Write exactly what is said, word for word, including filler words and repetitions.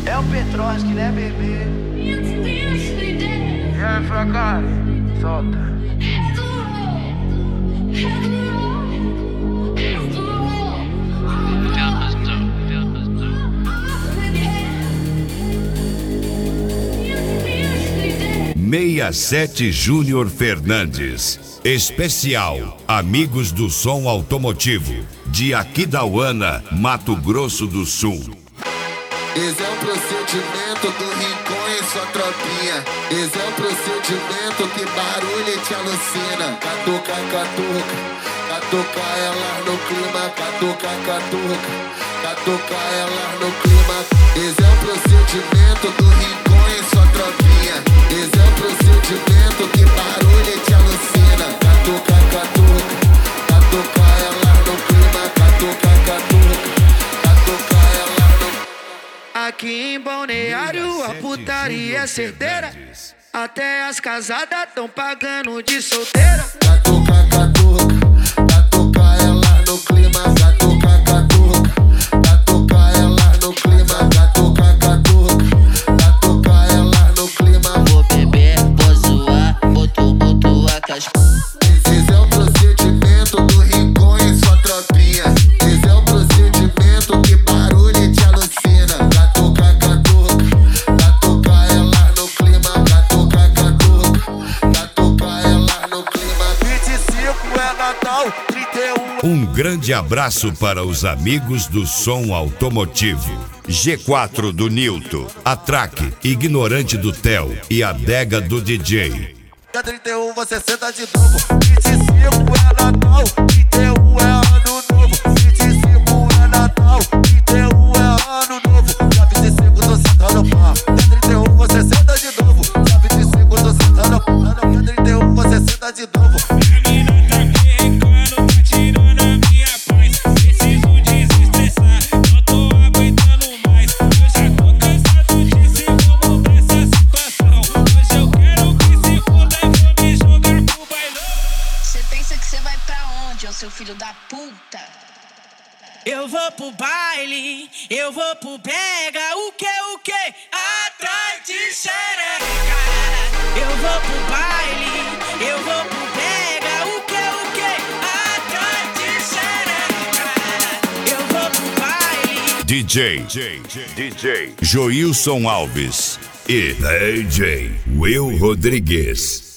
É o Petrovski, né, bebê? E aí, fracasso? Solta. sessenta e sete Júnior Fernandes. Especial Amigos do Som Automotivo, de Aquidauana, Mato Grosso do Sul. Esse é o procedimento do Rincon e sua tropinha. Esse é o procedimento que barulho te alucina. Catuca, catuca, catuca ela no clima. Catuca, catuca, catuca ela no clima. Esse é o procedimento do Rincon e sua tropinha. Esse é o procedimento que barulho te alucina. Catuca, catuca, catuca ela no clima. Catuca, catuca, catuca ela no clima. Aqui em Balneário a putaria é certeira. Até as casadas tão pagando de solteira. Catuca, catuca, catuca ela no clima. Catuca, catuca, catuca ela no clima. Catuca, catuca, catuca ela no clima. Vou beber, vou zoar, boto, boto a caspa. Esse é o procedimento do Rincon e sua tropinha. Esse é o procedimento que barulho te alucina. Catuca, catuca, catuca ela no clima. Catuca, catuca, catuca ela no clima. vinte e cinco é Natal, trinta e um. Um grande abraço para os amigos do som automotivo. G quatro do Nilton, a Track, Ignorante do Theo e a Adega do D J. Dia trinta e um você senta de novo. vinte e cinco é Natal, trinta e um é ano novo. vinte e cinco é Natal, trinta e um é ano novo. Dia vinte e cinco tô sentando pau. Dia trinta e um você senta de novo. Dia vinte e cinco tô sentando pau. Dia trinta e um você senta de novo. Minha mina tá me rencando, tá tirando a minha paz. Preciso desestressar, não tô aguentando mais. Eu já tô cansado disso e vou mudar essa situação. Hoje eu quero que se foda e vou me jogar pro bailão. Cê pensa que cê vai pra onde, ô seu filho da puta? Eu vou pro baile, eu vou pro brega. O que, o que? Atrás de xereca. Eu vou pro baile, eu vou pro brega. O que, o que? Atrás de xereca. Eu vou pro baile. D J, D J Joilson Alves e D J Will Rodrigues.